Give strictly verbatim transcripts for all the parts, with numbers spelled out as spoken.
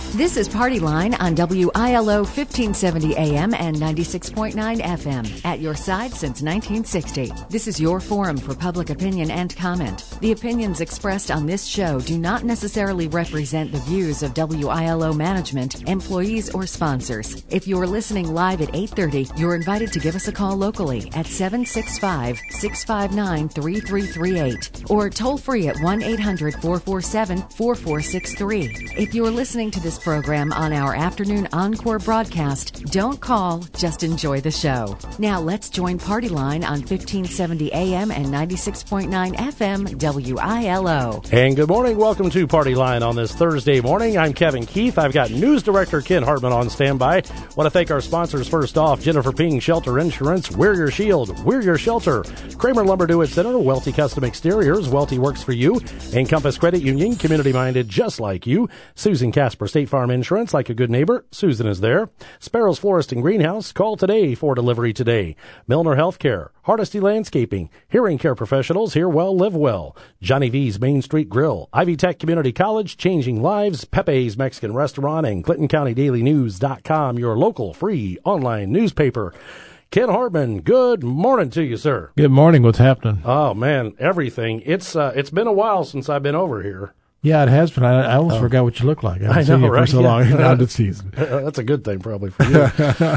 This is Party Line on W I L O fifteen seventy A M and ninety-six point nine F M. At your side since nineteen sixty. This is your forum for public opinion and comment. The opinions expressed on this show do not necessarily represent the views of W I L O management, employees, or sponsors. If you're listening live at eight thirty, you're invited to give us a call locally at seven six five, six five nine, three three three eight or toll free at one eight hundred, four four seven, four four six three. If you're listening to this program on our afternoon encore broadcast, don't call, just enjoy the show. Now let's join Party Line on fifteen seventy A M and ninety-six point nine F M W I L O. And good morning. Welcome to Party Line on this Thursday morning. I'm Kevin Keith. I've got News Director Ken Hartman on standby. Want to thank our sponsors first off, Jennifer Ping Shelter Insurance, We're Your Shield, We're Your Shelter, Kramer Lumber Do It Center, Welty Custom Exteriors, Welty Works for You, Encompass Credit Union, community-minded just like you, Susan Casper State Farm Insurance, like a good neighbor, Susan is there, Sparrows Florist and Greenhouse, call today for delivery today, Milner Healthcare, Hardesty Landscaping, Hearing Care Professionals, Hear Well, Live Well, Johnny V's Main Street Grill, Ivy Tech Community College, Changing Lives, Pepe's Mexican Restaurant, and Clinton County Daily News dot com, your local free online newspaper. Ken Hartman, good morning to you, sir. Good morning. What's happening? Oh, man, everything. It's uh, it's been a while since I've been over here. Yeah, it has been. I, I almost oh. forgot what you look like. I haven't I know, seen you right? for so yeah. long now this season. That's a good thing probably for you.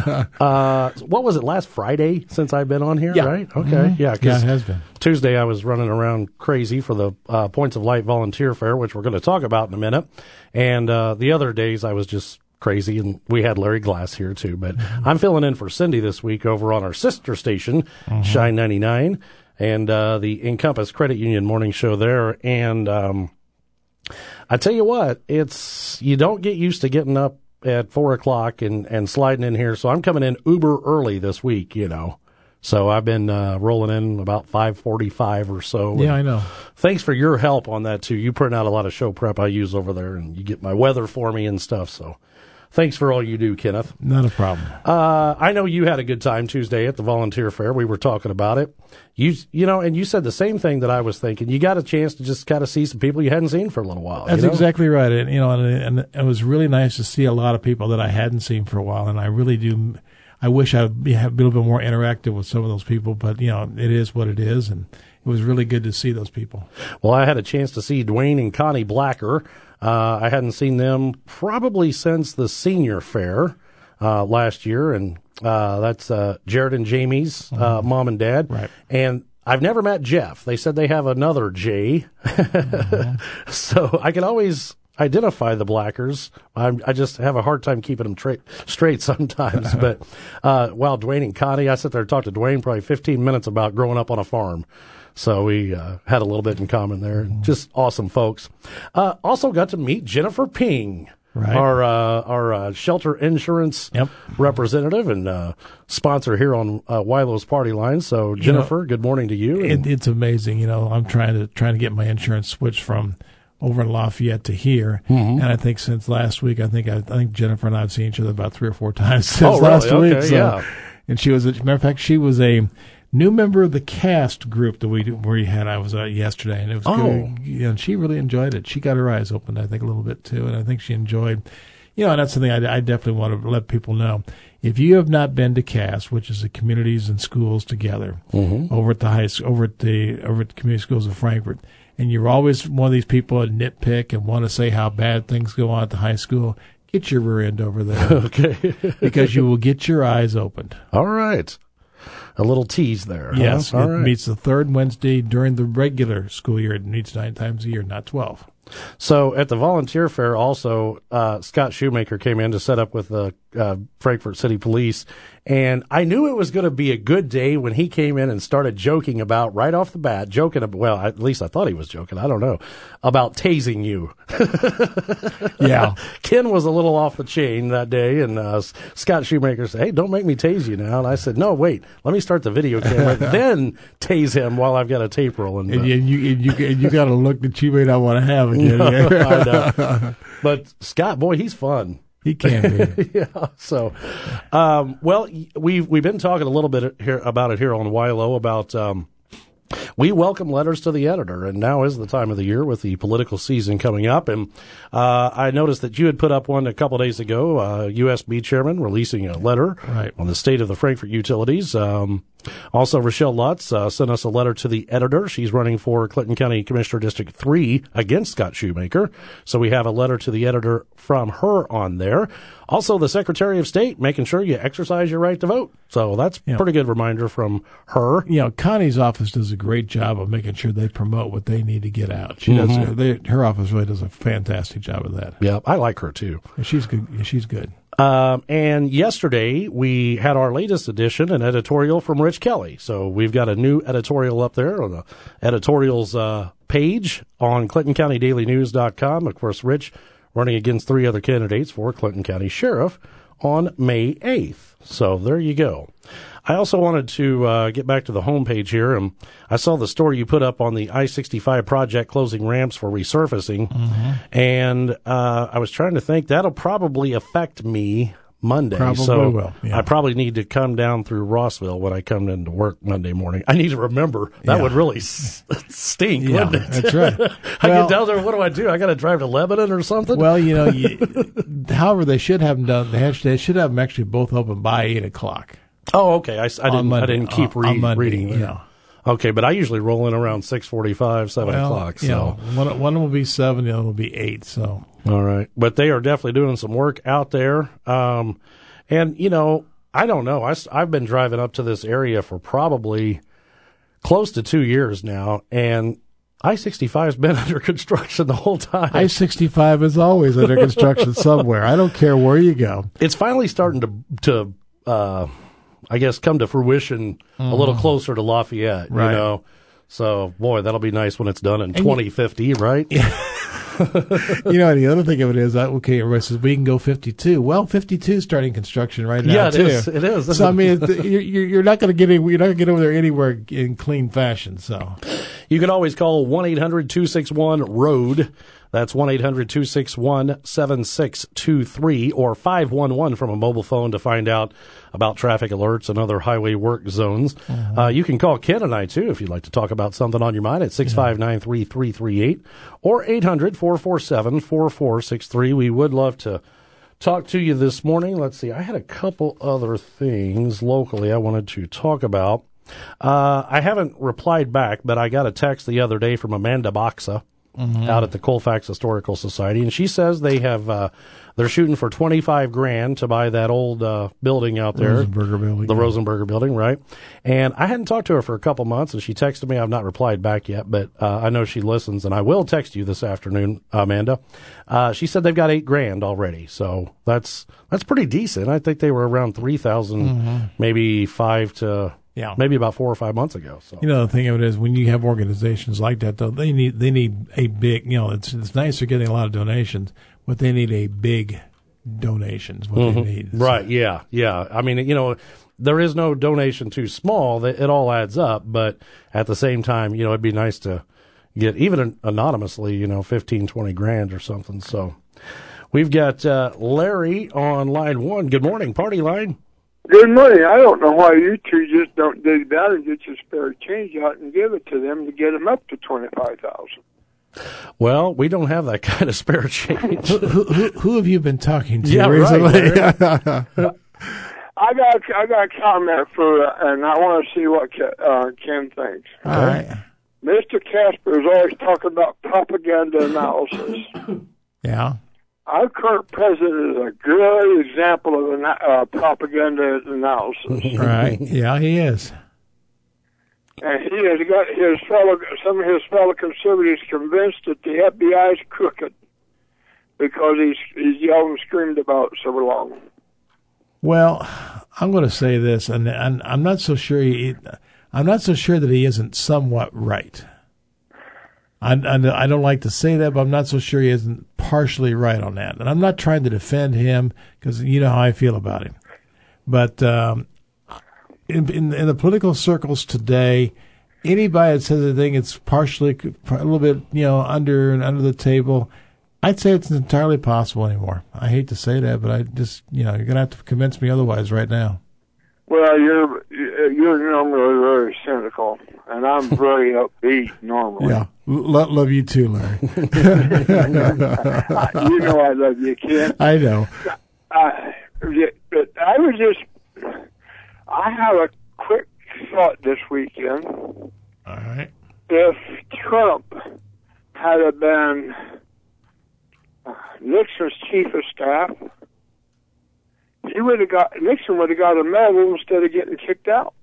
uh, what was it, last Friday since I've been on here, yeah. right? Okay, mm-hmm. yeah. Yeah, it has been. Tuesday I was running around crazy for the uh, Points of Light Volunteer Fair, which we're going to talk about in a minute. And uh, the other days I was just crazy, and we had Larry Glass here too. But mm-hmm. I'm filling in for Cindy this week over on our sister station, mm-hmm. Shine ninety-nine, and uh, the Encompass Credit Union morning show there. And um, I tell you what, it's you don't get used to getting up at four o'clock and, and sliding in here. So I'm coming in uber early this week, you know. So I've been uh, rolling in about five forty-five or so. Yeah, I know. Thanks for your help on that, too. You print out a lot of show prep I use over there, and you get my weather for me and stuff. So thanks for all you do, Kenneth. Not a problem. Uh, I know you had a good time Tuesday at the volunteer fair. We were talking about it. You you know, and you said the same thing that I was thinking. You got a chance to just kind of see some people you hadn't seen for a little while. That's you know? exactly right. And, you know, and, and it was really nice to see a lot of people that I hadn't seen for a while, and I really do – I wish I'd be, have been a little bit more interactive with some of those people, but, you know, it is what it is, and it was really good to see those people. Well, I had a chance to see Dwayne and Connie Blacker. Uh, I hadn't seen them probably since the senior fair uh, last year, and uh, that's uh, Jared and Jamie's uh, mm-hmm. mom and dad. Right. And I've never met Jeff. They said they have another Jay. mm-hmm. So I can always identify the Blackers. I'm, I just have a hard time keeping them tra- straight sometimes. But uh, wow, Dwayne and Connie, I sat there and talked to Dwayne probably fifteen minutes about growing up on a farm. So we uh, had a little bit in common there. Just awesome folks. Uh, also got to meet Jennifer Ping, right. our uh, our uh, shelter insurance yep. representative and uh, sponsor here on uh, Wilo's Party Line. So Jennifer, you know, good morning to you. It, it's amazing. You know, I'm trying to trying to get my insurance switched from over in Lafayette to here, mm-hmm. and I think since last week, I think I, I think Jennifer and I have seen each other about three or four times since oh, really? last okay, week. So, yeah. And she was, as a matter of fact, she was a new member of the cast group that we we had. I was at yesterday, and it was oh. good. You know, and she really enjoyed it. She got her eyes opened, I think, a little bit too, and I think she enjoyed. You know, and that's something I, I definitely want to let people know. If you have not been to CAST, which is the communities and schools together, mm-hmm. over at the high, over at the over at the community schools of Frankfort, and you're always one of these people that nitpick and want to say how bad things go on at the high school, get your rear end over there. Okay. Because you will get your eyes opened. All right. A little tease there. Yes. Huh? It All right. meets the third Wednesday during the regular school year. It meets nine times a year, not twelve. So at the volunteer fair also, uh, Scott Shoemaker came in to set up with the uh, Frankfort City Police. And I knew it was going to be a good day when he came in and started joking about, right off the bat, joking about, well, at least I thought he was joking, I don't know, about tasing you. Yeah. Ken was a little off the chain that day, and uh, Scott Shoemaker said, hey, don't make me tase you now. And I said, no, wait, let me start the video camera, then tase him while I've got a tape rolling. And, and you, and you, and you got a look that you may not want to have again. No, I know. But Scott, boy, he's fun. He can be. Yeah. So, um, well, we've we've been talking a little bit here about it here on Wilo about um, we welcome letters to the editor, and now is the time of the year with the political season coming up. And uh, I noticed that you had put up one a couple days ago, uh, U S B chairman releasing a letter right. on the state of the Frankfort utilities. Um, also, Rochelle Lutz uh, sent us a letter to the editor. She's running for Clinton County Commissioner District three against Scott Shoemaker. So we have a letter to the editor from her on there. Also, the Secretary of State making sure you exercise your right to vote. So that's a yeah. pretty good reminder from her. You know, Connie's office does a great job of making sure they promote what they need to get out. She mm-hmm. does. They, her office really does a fantastic job of that. Yeah, I like her too. She's good. She's good. Um, and yesterday we had our latest edition, an editorial from Rich Kelly. So we've got a new editorial up there on the editorials uh, page on Clinton County Daily News dot com. Of course, Rich running against three other candidates for Clinton County Sheriff on May eighth. So there you go. I also wanted to uh, get back to the homepage here, and I saw the story you put up on the I sixty-five project closing ramps for resurfacing, mm-hmm. and uh, I was trying to think that'll probably affect me Monday. Probably so will. Yeah. I probably need to come down through Rossville when I come into work Monday morning. I need to remember. That yeah. would really s- stink, yeah, wouldn't it? That's right. I well, get down there, what do I do? I got to drive to Lebanon or something? Well, you know, you, however, they should have them done. They, have, they should have them actually both open by eight o'clock. Oh, okay. I, I didn't. Monday, I didn't keep on, re- on Monday, reading. That. Yeah. Okay, but I usually roll in around six forty-five, seven well, o'clock. So you know, one one will be seven, the other will be eight. So all right, but they are definitely doing some work out there. Um, and you know, I don't know. I I've been driving up to this area for probably close to two years now, and I sixty-five has been under construction the whole time. I sixty-five is always under construction somewhere. I don't care where you go. It's finally starting to to. Uh, I guess, come to fruition mm-hmm. a little closer to Lafayette, right. you know. So, boy, that'll be nice when it's done in and twenty fifty, you, right? Yeah. You know, the other thing of it is, that, okay, everybody says we can go fifty-two. Well, fifty-two is starting construction right now, yeah, it too. Is, it is. So, I mean, you're, you're not going to get any, you're not going to get over there anywhere in clean fashion. So, you can always call one eight hundred two six one R O A D. That's one eight hundred two six one seven six two three or five one one from a mobile phone to find out about traffic alerts and other highway work zones. Mm-hmm. Uh, you can call Ken and I, too, if you'd like to talk about something on your mind at six five nine, three three three eight or eight hundred four four seven four four six three. We would love to talk to you this morning. Let's see. I had a couple other things locally I wanted to talk about. Uh, I haven't replied back, but I got a text the other day from Amanda Boxa. Mm-hmm. Out at the Colfax Historical Society, and she says they have uh, they're shooting for twenty-five grand to buy that old uh, building out there, Rosenberger building, the yeah. Rosenberger building, right? And I hadn't talked to her for a couple months, and she texted me. I've not replied back yet, but uh, I know she listens, and I will text you this afternoon, Amanda. Uh, she said they've got eight grand already, so that's that's pretty decent. I think they were around three thousand, mm-hmm. maybe five to. Yeah, maybe about four or five months ago. So you know, the thing of it is, when you have organizations like that, though, they need they need a big. You know, it's it's nice they're getting a lot of donations, but they need a big donations. What mm-hmm. they need, right? So. Yeah, yeah. I mean, you know, there is no donation too small. It all adds up, but at the same time, you know, it'd be nice to get even anonymously, you know, fifteen, twenty grand or something. So we've got uh, Larry on line one. Good morning, Party Line. Good morning. I don't know why you two just don't dig that and get your spare change out and give it to them to get them up to twenty-five thousand. Well, we don't have that kind of spare change. who, who, who have you been talking to yeah, recently? Right, I got I got a comment for, and I want to see what uh, Ken thinks. All right. Mister Casper is always talking about propaganda analysis. Yeah. Our current president is a good example of an, uh, propaganda analysis. Right. Yeah, he is. And he has got his fellow, some of his fellow conservatives convinced that the F B I is crooked because he's he's yelled and screamed about it so long. Well, I'm going to say this, and, and I'm not so sure. He, I'm not so sure that he isn't somewhat right. I, I, I don't like to say that, but I'm not so sure he isn't partially right on that. And I'm not trying to defend him because you know how I feel about him. But um, in, in, in the political circles today, anybody that says anything it's partially a little bit you know under and under the table, I'd say it's entirely possible anymore. I hate to say that, but I just you know you're going to have to convince me otherwise right now. Well, you're you're normally very cynical. and I'm very upbeat normally. Yeah, Lo- love you too, Larry. You know I love you, Ken. I know. I, but I was just, I have a quick thought this weekend. All right. If Trump had been Nixon's chief of staff, he would have got Nixon would have got a medal instead of getting kicked out.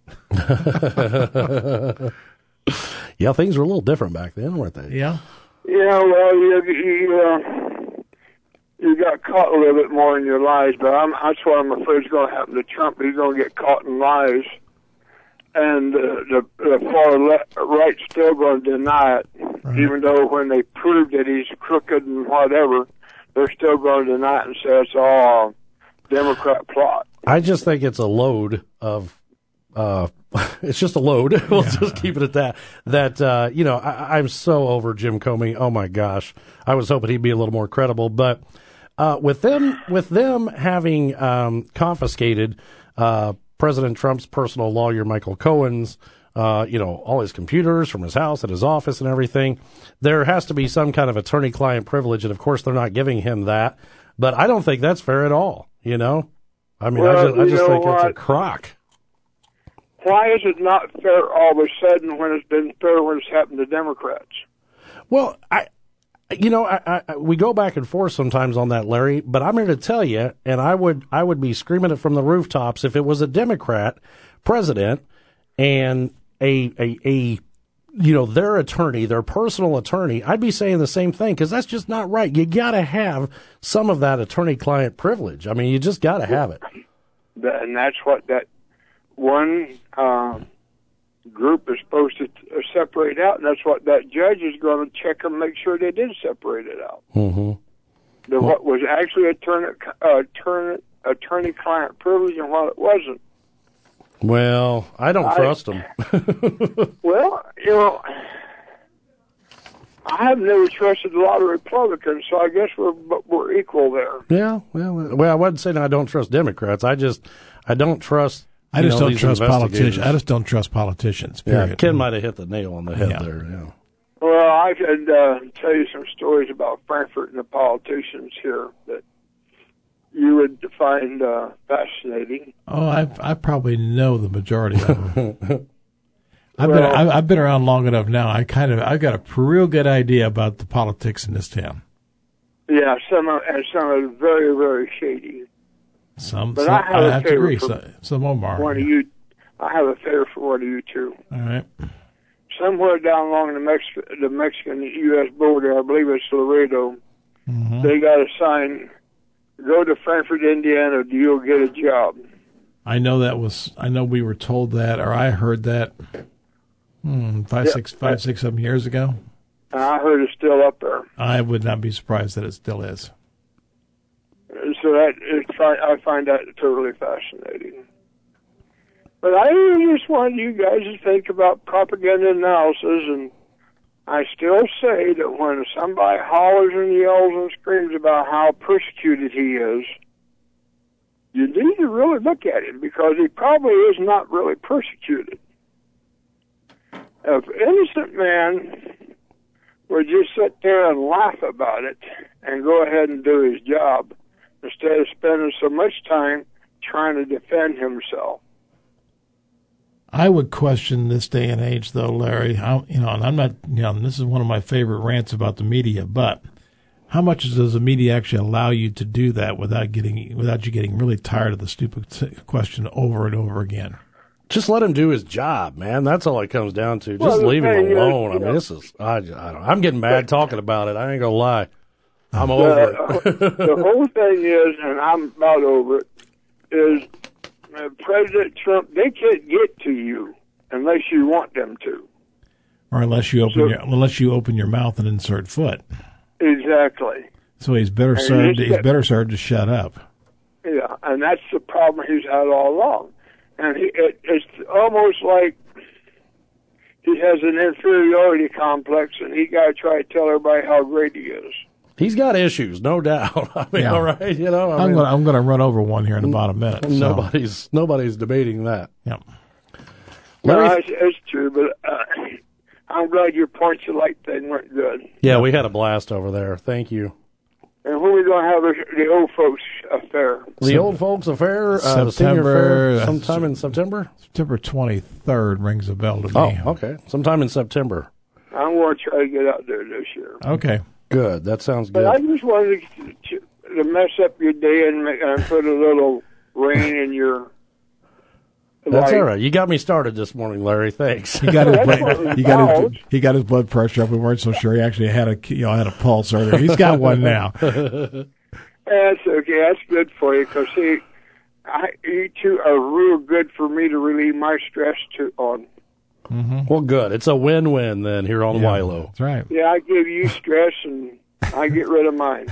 Yeah, things were a little different back then, weren't they? Yeah. Yeah, well, you you, uh, you got caught a little bit more in your lies, but I'm, that's what I'm afraid is going to happen to Trump. He's going to get caught in lies, and uh, the, the far left, right's still going to deny it, right. Even though when they prove that he's crooked and whatever, they're still going to deny it and say it's all a Democrat plot. I just think it's a load of Uh, it's just a load. We'll yeah. just keep it at that. That, uh, you know, I, I'm so over Jim Comey. Oh my gosh. I was hoping he'd be a little more credible, but, uh, with them, with them having, um, confiscated, uh, President Trump's personal lawyer, Michael Cohen's, uh, you know, all his computers from his house and his office and everything, there has to be some kind of attorney-client privilege. And of course, they're not giving him that, but I don't think that's fair at all. You know, I mean, well, I just, I just think what? it's a crock. Why is it not fair all of a sudden when it's been fair when it's happened to Democrats? Well, I, you know, I, I, we go back and forth sometimes on that, Larry, but I'm here to tell you, and I would, I would be screaming it from the rooftops if it was a Democrat president and a, a, a, you know, their attorney, their personal attorney, I'd be saying the same thing, because that's just not right. You got to have some of that attorney-client privilege. I mean, you just got to have it. And that's what that one uh, group is supposed to uh, separate out, and that's what that judge is going to check and make sure they did separate it out. Mm-hmm. The, what was actually attorney, uh, attorney, attorney-client privilege and what it wasn't. Well, I don't I, trust them. Well, you know, I have never trusted a lot of Republicans, so I guess we're we're equal there. Yeah, well, well, I wasn't saying I don't trust Democrats. I just I don't trust. I just know, don't trust politicians. I just don't trust politicians. Period. Yeah, Ken might have hit the nail on the head yeah. there. Yeah. Well, I could uh, tell you some stories about Frankfurt and the politicians here that you would find uh, fascinating. Oh, I I probably know the majority of them. I've well, been I've, I've been around long enough now. I kind of I've got a real good idea about the politics in this town. Yeah, some are, and some are very very shady. Some, but some I have, I a have to agree. Some, some of them are. One yeah. of you, I have a favor for one of you too. All right. Somewhere down along the Mexican the Mexican U S border, I believe it's Laredo. Mm-hmm. They got a sign: "Go to Frankfort, Indiana, you'll get a job." I know that was. I know we were told that, or I heard that. Hmm, five, yeah, six, five, six, seven years ago. And I heard it's still up there. I would not be surprised that it still is. So that is, I find that totally fascinating. But I just wanted you guys to think about propaganda analysis, and I still say that when somebody hollers and yells and screams about how persecuted he is, you need to really look at him, because he probably is not really persecuted. If innocent man would just sit there and laugh about it and go ahead and do his job, instead of spending so much time trying to defend himself. I would question this day and age, though, Larry. How, you know, and I'm not, you know, this is one of my favorite rants about the media, but how much does the media actually allow you to do that without getting, without you getting really tired of the stupid question over and over again? Just let him do his job, man. That's all it comes down to. Just well, leave him alone. Is, I mean, know, this is, I, I don't, I'm getting mad talking about it. I ain't gonna lie. I'm over uh, it. The whole thing is, and I'm about over it, is uh, President Trump, they can't get to you unless you want them to. Or unless you open so, your unless you open your mouth and insert foot. Exactly. So he's better and served he's he's got, better served to shut up. Yeah, and that's the problem he's had all along. And he, it, it's almost like he has an inferiority complex, and he got to try to tell everybody how great he is. He's got issues, no doubt. I mean, yeah. all right, you know. I I'm mean, going. I'm going to run over one here in about a minute. So. Nobody's nobody's debating that. Yep. No, it's, it's true, but uh, I'm glad your points of light thing weren't good. Yeah, we had a blast over there. Thank you. And when are we going to have a, the old folks affair? The old folks affair, uh, the senior fair, sometime in September? September twenty-third rings a bell to me. Oh, okay. Sometime in September. I'm going to try to get out there this year. Okay. Good. That sounds But good. I just wanted to, to mess up your day and, make, and put a little rain in your That's life. all right. You got me started this morning, Larry. Thanks. He got his That's blood, what it he got his, was. he got his blood pressure up. We weren't so sure he actually had a you know had a pulse earlier. He's got one now. That's okay. That's good for you because, see, I, you two are real good for me to relieve my stress to, on. Mm-hmm. Well, good. It's a win-win then here on Yeah, Wilo. that's right. Yeah, I give you stress and I get rid of mine.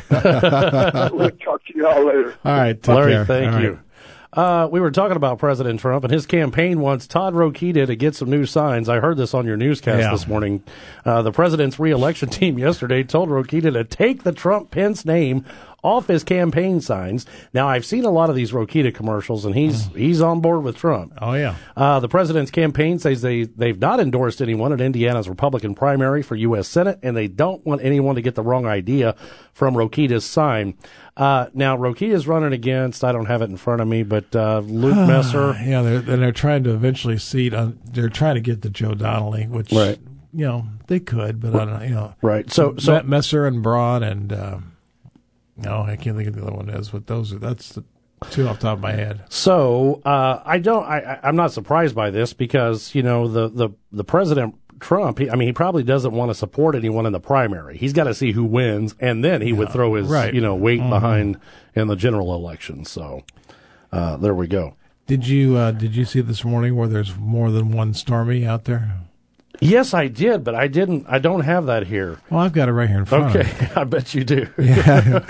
We'll talk to y'all later. All right, take Larry, care. thank All you. right. Uh, we were talking about President Trump, and his campaign wants Todd Rokita to get some new signs. I heard this on your newscast Yeah. this morning. Uh, the president's reelection team yesterday told Rokita to take the Trump-Pence name off his campaign signs. Now, I've seen a lot of these Rokita commercials, and he's he's on board with Trump. Oh, yeah. Uh, the president's campaign says they, they've not endorsed anyone at Indiana's Republican primary for U S Senate, and they don't want anyone to get the wrong idea from Rokita's sign. Uh, now, Rokita's running against, I don't have it in front of me, but uh, Luke Messer. Yeah, they're, and they're trying to eventually seat on, they're trying to get to Joe Donnelly, which, Right. you know, they could, but I don't know, you know. Right. So, so Messer and Braun and, um, no, I can't think of the other one is, but those are, that's the two off the top of my head. So uh, I don't. I, I- I'm not surprised by this because you know the the the president Trump. He, I mean, he probably doesn't want to support anyone in the primary. He's got to see who wins, and then he would throw his right. you know weight Mhm. behind in the general election. So uh, there we go. Did you uh, did you see this morning where there's more than one Stormy out there? Yes, I did, but I didn't. I don't have that here. Well, I've got it right here in front of me. Okay, I bet you do. Yeah.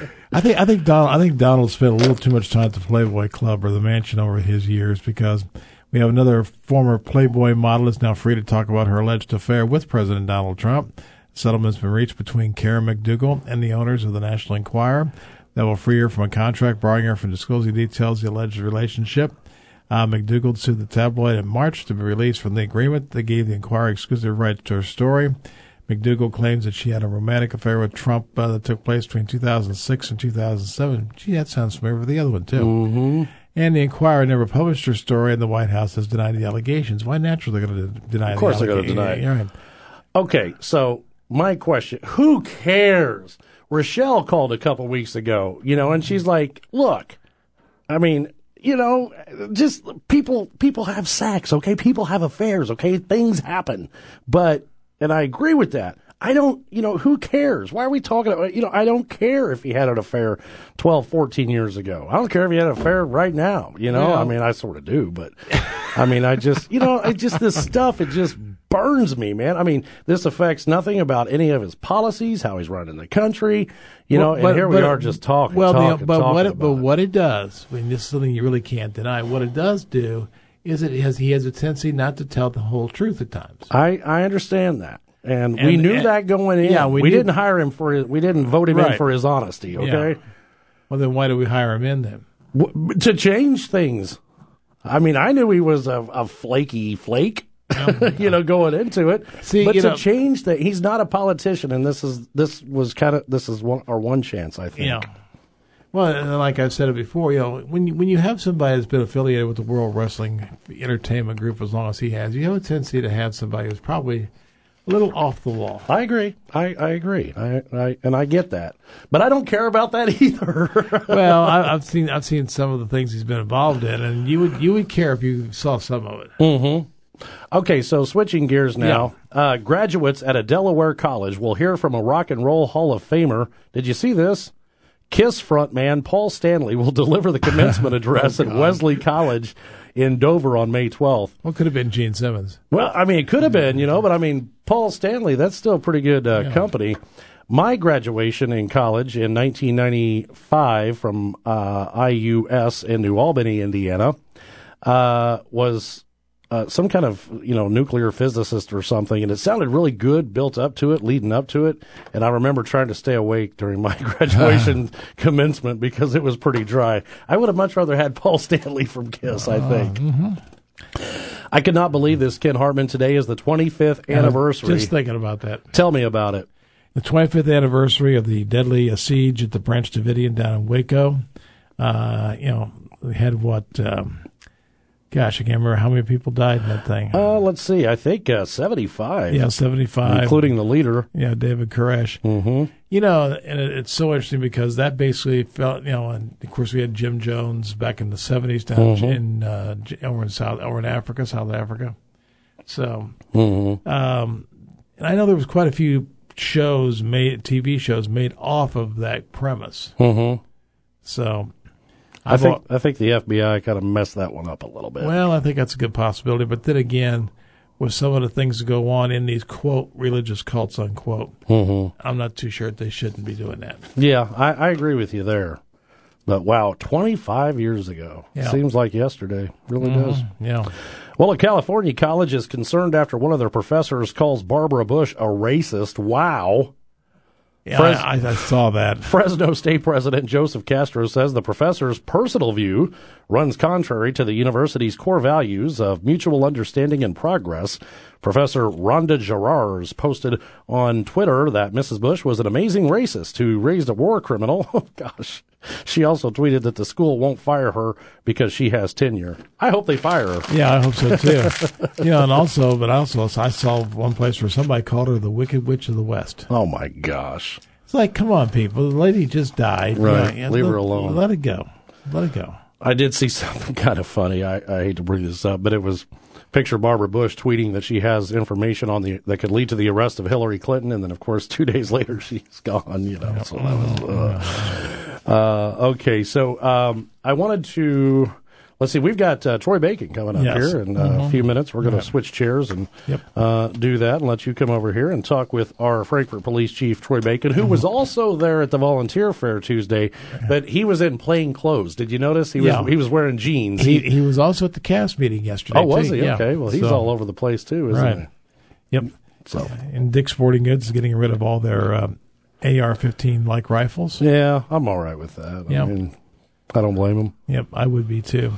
I think I think Donald I think Donald spent a little too much time at the Playboy Club or the mansion over his years because we have another former Playboy model is now free to talk about her alleged affair with President Donald Trump. A settlement's been reached between Karen McDougal and the owners of the National Enquirer that will free her from a contract barring her from disclosing details of the alleged relationship. Uh, McDougal sued the tabloid in March to be released from the agreement that gave the Enquirer exclusive rights to her story. McDougal claims that she had a romantic affair with Trump uh, that took place between two thousand six and two thousand seven. Gee, that sounds familiar with the other one, too. Mm-hmm. And the Enquirer never published her story, and the White House has denied the allegations. Why naturally they're going to deny Of course the they're going to deny it. Yeah, right. Okay, so my question, who cares? Rochelle called a couple weeks ago, you know, and she's like, look, I mean, you know, just people people have sex, okay? People have affairs, okay? Things happen. But, and I agree with that. I don't, you know, who cares? Why are we talking about, you know, I don't care if he had an affair twelve, fourteen years ago. I don't care if he had an affair right now, you know? Yeah. I mean, I sort of do, but, I mean, I just, you know, it just, this stuff, it just burns me, man. I mean, this affects nothing about any of his policies, how he's running the country, you know, Well, and here we are just talking, Well, talking, the, but talking what it, about but it. what it does, I mean, this is something you really can't deny. What it does do is it has he has a tendency not to tell the whole truth at times. I, I understand that. And, And- we knew and- that going in. yeah, we we knew- didn't hire him for his, we didn't vote him in Right. for his honesty, okay? Yeah. Well, then why do we hire him in then? W- to change things. I mean, I knew he was a, a flaky flake, you know, going into it. See, but you to know- change that, he's not a politician, and this is this was kind of this is one, our one chance, I think. Yeah. Well, and like I've said it before, you know, when you, when you have somebody that's been affiliated with the World Wrestling Entertainment Group as long as he has, you have a tendency to have somebody who's probably a little off the wall. I agree. I, I agree. I, I and I get that, but I don't care about that either. Well, I, I've seen I've seen some of the things he's been involved in, and you would you would care if you saw some of it. Mm-hmm. Okay, so switching gears now. Uh, graduates at a Delaware college will hear from a Rock and Roll Hall of Famer. Did you see this? KISS frontman Paul Stanley will deliver the commencement address Oh, at Wesley College in Dover on May twelfth. Well, could have been Gene Simmons. Well, I mean, it could have been, you know, but I mean, Paul Stanley, that's still a pretty good uh, Yeah. company. My graduation in college in nineteen ninety-five from uh, I U S in New Albany, Indiana, uh, was uh, some kind of, you know, nuclear physicist or something, and it sounded really good built up to it, leading up to it. And I remember trying to stay awake during my graduation commencement because it was pretty dry. I would have much rather had Paul Stanley from KISS, I think. Uh, mm-hmm. I could not believe this, Ken Hartman. Today is the twenty-fifth anniversary. Just thinking about that. Tell me about it. The twenty-fifth anniversary of the deadly uh, siege at the Branch Davidian down in Waco. Uh, you know, we had what, um, gosh, I can't remember how many people died in that thing. Uh, let's see. I think uh, seventy-five. Yeah, seventy-five. Including the leader. Yeah, David Koresh. Mm-hmm. You know, and it, it's so interesting because that basically felt, you know, and of course we had Jim Jones back in the seventies down mm-hmm. in, uh, over in South, over in Africa, South Africa. So, mm-hmm. um, and I know there was quite a few shows made, T V shows made off of that premise. Mm-hmm. So, I I've think al- I think the F B I kind of messed that one up a little bit. Well, I think that's a good possibility. But then again, with some of the things that go on in these, quote, religious cults, unquote, mm-hmm. I'm not too sure that they shouldn't be doing that. Yeah, I, I agree with you there. But wow, twenty-five years ago. Yeah. Seems like yesterday. Really Mm-hmm. does. Yeah. Well, a California college is concerned after one of their professors calls Barbara Bush a racist. Wow. Yeah, Fres- I, I saw that. Fresno State President Joseph Castro says the professor's personal view runs contrary to the university's core values of mutual understanding and progress. Professor Rhonda Gerars posted on Twitter that Missus Bush was an amazing racist who raised a war criminal. Oh, gosh. She also tweeted that the school won't fire her because she has tenure. I hope they fire her. Yeah, I hope so, too. You know, and also, but also, I saw one place where somebody called her the Wicked Witch of the West. Oh, my gosh. It's like, come on, people. The lady just died. Right. You know, Leave let, her alone. Let it go. Let it go. I did see something kind of funny. I, I hate to bring this up, but it was picture Barbara Bush tweeting that she has information on the that could lead to the arrest of Hillary Clinton, and then of course two days later she's gone. You know, so that was uh, uh, okay. So um, I wanted to. Let's see, we've got uh, Troy Bacon coming up Yes. here in uh, Mm-hmm. a few minutes. We're going to Yeah. switch chairs and Yep. uh, do that and let you come over here and talk with our Frankfort Police Chief, Troy Bacon, who was also there at the Volunteer Fair Tuesday, but he was in plain clothes. Did you notice? He was Yeah. he was wearing jeans. He he was also at the C A S meeting yesterday. Oh, was too. he? Yeah. Okay. Well, he's So, all over the place, too, isn't right. Yep. he? So, And Dick's Sporting Goods is getting rid of all their um, A R fifteen like rifles. yeah, I'm all right with that. I Yeah. mean, I don't blame him. Yep, I would be too.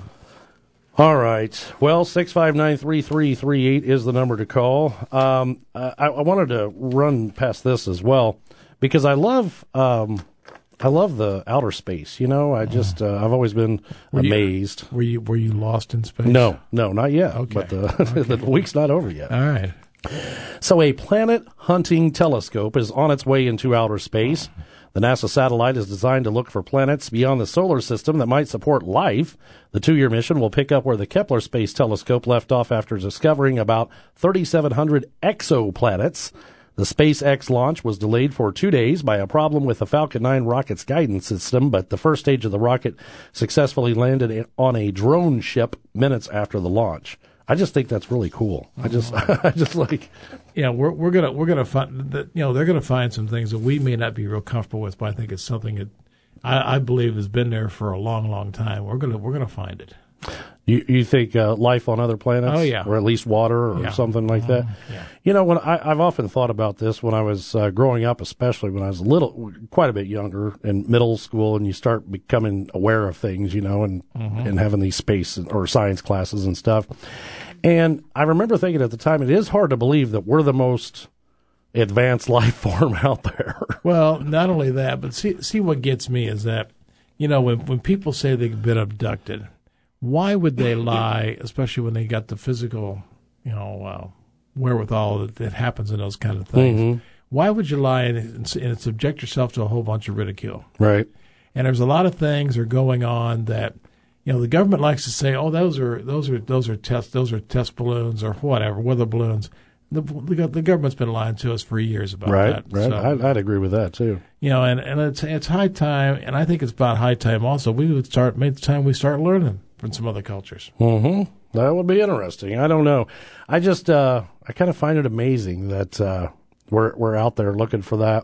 All right. Well, six five nine, three three three eight is the number to call. Um, I, I wanted to run past this as well because I love um, I love the outer space. You know, I just uh, I've always been Were you- amazed. Were you were you lost in space? No, no, not yet. Okay. But the, the week's not over yet. All right. So a planet hunting telescope is on its way into outer space. The NASA satellite is designed to look for planets beyond the solar system that might support life. The two-year mission will pick up where the Kepler Space Telescope left off after discovering about thirty-seven hundred exoplanets. The SpaceX launch was delayed for two days by a problem with the Falcon nine rocket's guidance system, but the first stage of the rocket successfully landed on a drone ship minutes after the launch. I just think that's really cool. I just, I just like, Yeah, we're we're gonna we're gonna find that, you know, they're gonna find some things that we may not be real comfortable with, but I think it's something that I, I believe has been there for a long, long time. We're gonna we're gonna find it. you, you think uh, life on other planets? Oh, yeah. Or at least water or Yeah. something like that? yeah. You know, when I, I've often thought about this when I was uh, growing up, especially when I was a little, quite a bit younger in middle school, and you start becoming aware of things, you know, and, and having these space or science classes and stuff. And I remember thinking at the time, it is hard to believe that we're the most advanced life form out there. Well, not only that, but see see what gets me is that, you know, when when people say they've been abducted, why would they lie, especially when they got the physical, you know, uh, wherewithal that, that happens in those kind of things? Mm-hmm. Why would you lie and, and, and subject yourself to a whole bunch of ridicule? Right. And there's a lot of things that are going on that, you know, the government likes to say, "Oh, those are those are those are test those are test balloons or whatever, weather balloons." The, the, the government's been lying to us for years about Right. that. Right. So, I'd, I'd agree with that, too. you know, and, and it's it's high time, and I think it's about high time also we would start maybe it's time we start learning from some other cultures. Mm-hmm. That would be interesting. I don't know. I just uh, I kind of find it amazing that uh, we're we're out there looking for that.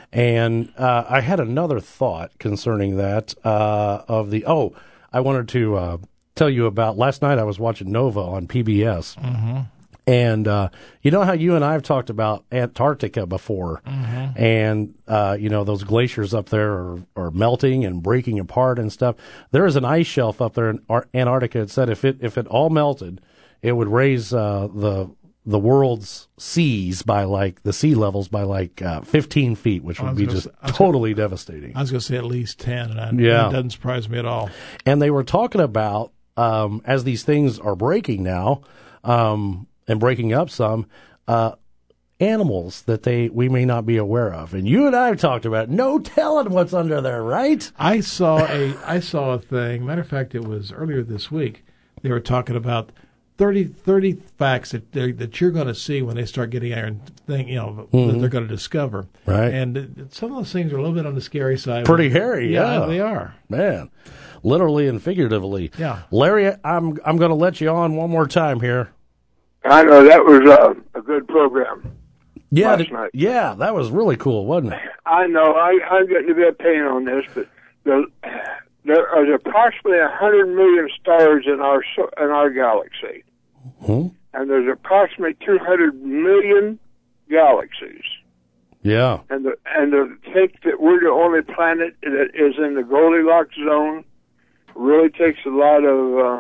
And uh, I had another thought concerning that uh, of the oh, I wanted to uh, tell you about last night. I was watching Nova on P B S. Mm-hmm. And, uh, you know how you and I have talked about Antarctica before, mm-hmm. and, uh, you know, those glaciers up there are, are melting and breaking apart and stuff. There is an ice shelf up there in Ar- Antarctica. It said if it, if it all melted, it would raise uh, the the world's seas by like the sea levels by like uh, fifteen feet, which would be just say, totally gonna, devastating. I was going to say at least ten, and I, yeah. it doesn't surprise me at all. And they were talking about um, as these things are breaking now um, and breaking up some. Uh, animals that they we may not be aware of, and you and I have talked about no telling what's under there, right? I saw a I saw a thing. Matter of fact, it was earlier this week. They were talking about thirty, thirty facts that that you're going to see when they start getting iron thing, you know, mm-hmm. that they're going to discover. Right. And some of those things are a little bit on the scary side. Pretty hairy, yeah, yeah, they are, man, literally and figuratively. Yeah, Larry, I'm I'm going to let you on one more time here. I know that was uh, a good program. Yeah, last night. yeah, that was really cool, wasn't it? I know. I, I'm getting a bit of pain on this, but the, there are approximately one hundred million stars in our in our galaxy, hmm? and there's approximately two hundred million galaxies. Yeah, and the, and to think that we're the only planet that is in the Goldilocks zone really takes a lot of uh,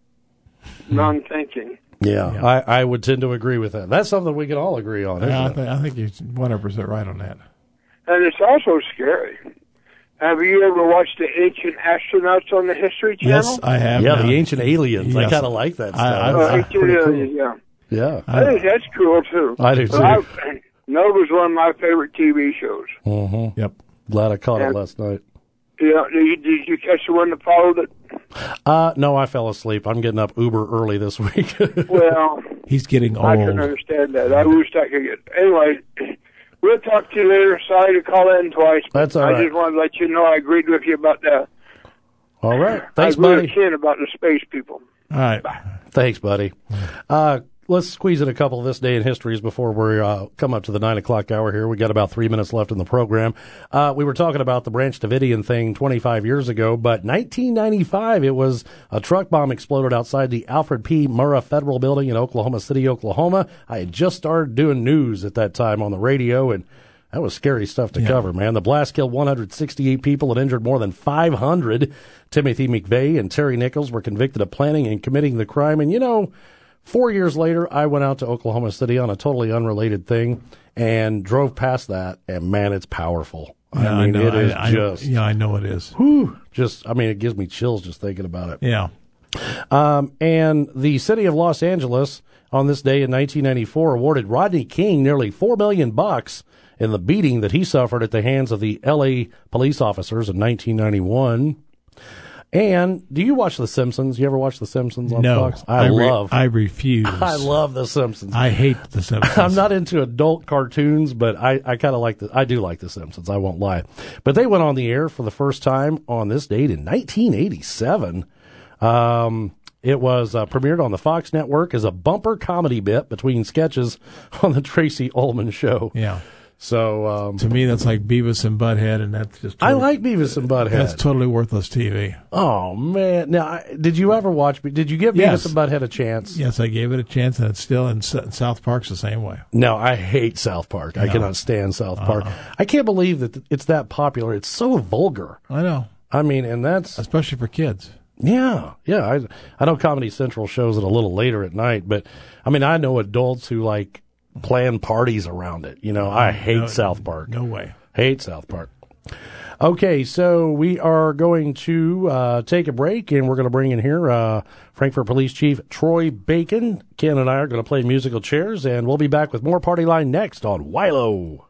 non-thinking. Yeah, yeah. I, I would tend to agree with that. That's something we can all agree on, isn't yeah, I, it? th- I think you're one hundred percent right on that. And it's also scary. Have you ever watched the Ancient Astronauts on the History Channel? Yes, I have. Yeah, now. the Ancient Aliens. Yes. I kind of like that stuff. I, I, Uh, I, Ancient pretty cool. Aliens, yeah. Yeah. I think that's cool, too. I do, too. But I, Nova's one of my favorite T V shows. Mm-hmm. Yep. Glad I caught And, it last night. Yeah, did you, did you catch the one that followed it? Uh, no, I fell asleep. I'm getting up uber early this week. Well, He's getting old. I can understand that. I wish I could get... Anyway, we'll talk to you later. Sorry to call in twice. That's all I right. just wanted to let you know I agreed with you about the... All right. Thanks, I agree buddy. with Ken about the space people. All right. Thanks, buddy. Uh, let's squeeze in a couple of this day in histories before we uh, come up to the nine o'clock hour here. We got about three minutes left in the program. Uh, we were talking about the Branch Davidian thing twenty-five years ago, but nineteen ninety-five, it was a truck bomb exploded outside the Alfred P. Murrah Federal Building in Oklahoma City, Oklahoma. I had just started doing news at that time on the radio, and that was scary stuff to yeah. cover, man. The blast killed one hundred sixty-eight people and injured more than five hundred. Timothy McVeigh and Terry Nichols were convicted of planning and committing the crime. And, you know, four years later, I went out to Oklahoma City on a totally unrelated thing and drove past that, and, man, it's powerful. Yeah, I mean, I know. it is I, I, just... Yeah, I know it is. Whew, just, I mean, it gives me chills just thinking about it. Yeah. Um, and the city of Los Angeles, on this day in nineteen ninety-four, awarded Rodney King nearly four million bucks in the beating that he suffered at the hands of the L A police officers in nineteen ninety-one. And do you watch The Simpsons? You ever watch The Simpsons on no, Fox? I, I re- love. I refuse. I love The Simpsons. I hate The Simpsons. I'm not into adult cartoons, but I, I kind of like the. I do like The Simpsons. I won't lie. But they went on the air for the first time on this date in nineteen eighty-seven. Um, it was uh, premiered on the Fox network as a bumper comedy bit between sketches on the Tracy Ullman Show. Yeah. So um, To me, that's like Beavis and Butthead, and that's just. I Totally, like Beavis and Butthead. That's totally worthless T V. Oh man! Now, I- did you ever watch? Did you give Beavis Yes. and Butthead a chance? Yes, I gave it a chance, and it's still in S- South Park's the same way. No, I hate South Park. I No. cannot stand South Park. Uh-uh. I can't believe that it's that popular. It's so vulgar. I know, I mean, and that's especially for kids. yeah, yeah. I I know Comedy Central shows it a little later at night, but I mean, I know adults who like plan parties around it. You know, I hate No- South Park. No way. Hate South Park. Okay, so we are going to uh, take a break, and we're going to bring in here uh, Frankfort Police Chief Troy Bacon. Ken and I are going to play musical chairs, and we'll be back with more Party Line next on Wilo.